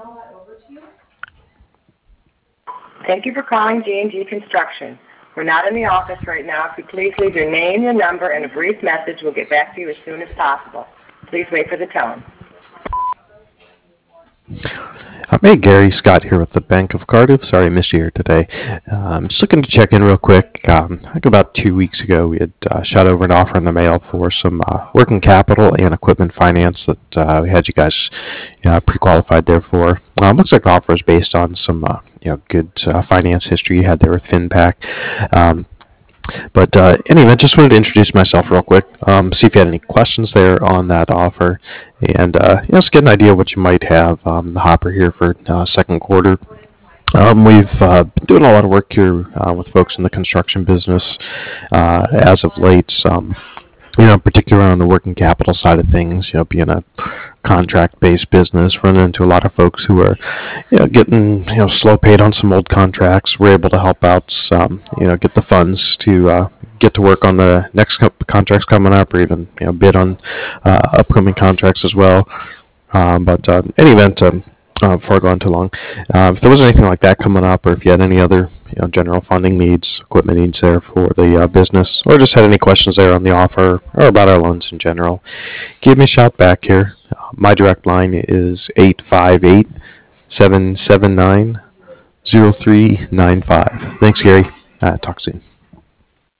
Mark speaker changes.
Speaker 1: Thank you for calling G&G Construction. We're not in the office right now. If you please leave your name, your number, and a brief message, we'll get back to you as soon as possible. Please wait for the tone.
Speaker 2: Hey, Gary Scott here with the Bank of Cardiff. Sorry I missed you here today. I'm just looking to check in real quick. I think about 2 weeks ago we had shot over an offer in the mail for some working capital and equipment finance that we had you guys pre-qualified there for. Looks like the offer is based on some good finance history you had there with FinPac. But anyway, just wanted to introduce myself real quick, see if you had any questions there on that offer, and just get an idea of what you might have the hopper here for second quarter. We've been doing a lot of work here with folks in the construction business as of late. Particularly on the working capital side of things, being a contract-based business, running into a lot of folks who are, getting, slow paid on some old contracts. We're able to help out, get the funds to get to work on the next contracts coming up, or even, bid on upcoming contracts as well. But in any event, before I go on too long, if there was anything like that coming up, or if you had any other general funding needs, equipment needs there for the business, or just had any questions there on the offer or about our loans in general, give me a shout back here. My direct line is 858-779-0395. Thanks, Gary. Talk soon.